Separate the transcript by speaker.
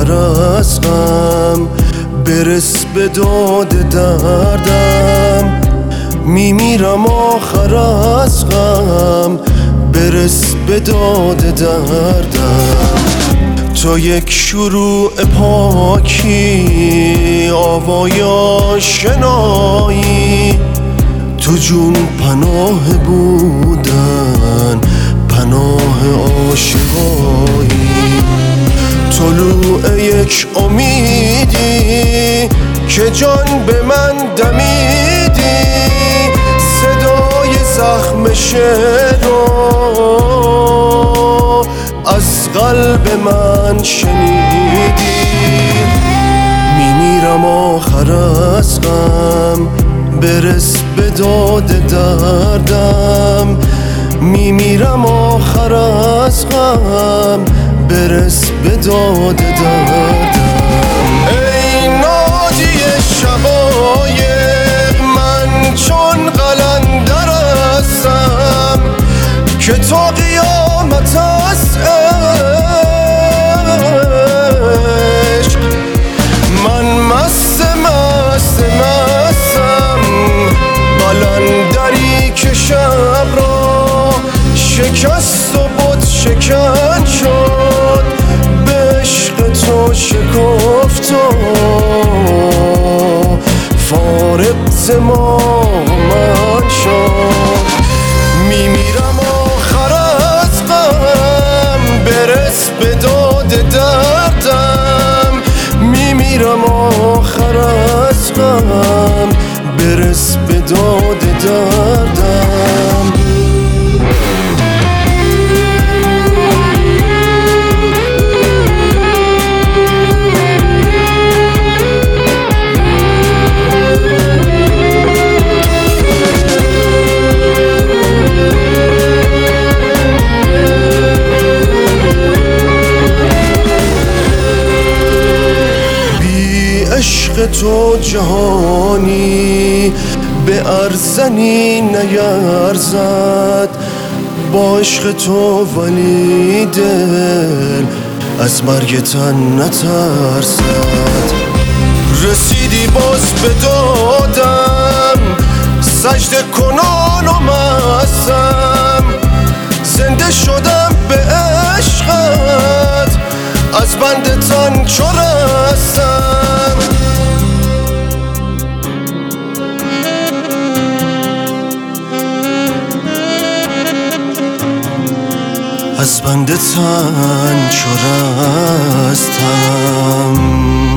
Speaker 1: آخر از غم، برس به داد دردم. میمیرم آخر از غم، برس به داد دردم. تا یک شروع پاکی آوای آشنایی، تو جون پناه بودن، پناه عاشقایی. طلوع یک امیدی که جان به من دمیدی، صدای زخم شعرو از قلب من شنیدی. میمیرم آخر از غم، برس به داد دردم. میمیرم آخر از غم، برس به داد دردم. ای ناجی شقایق، من چون قلندر هستم که تا قیامت از عشق. من مست مستم، قلندری که شب را شکست و بت شکن شد، به عشق تو شکفت و فارغ ز ما من شد. میمیرم آخر از غم، برس به داد دردم. میمیرم آخر از غم، برس به داد دردم. عشق تو جهانی به ارزنی نیرزد، با عشق تو ولی دل از مرگ تن نترسد. رسیدی باز به دادم، سجده کنان و مستم. زنده شدم به عشقت، از بند تن چو رستم. از بند تن چو رستم.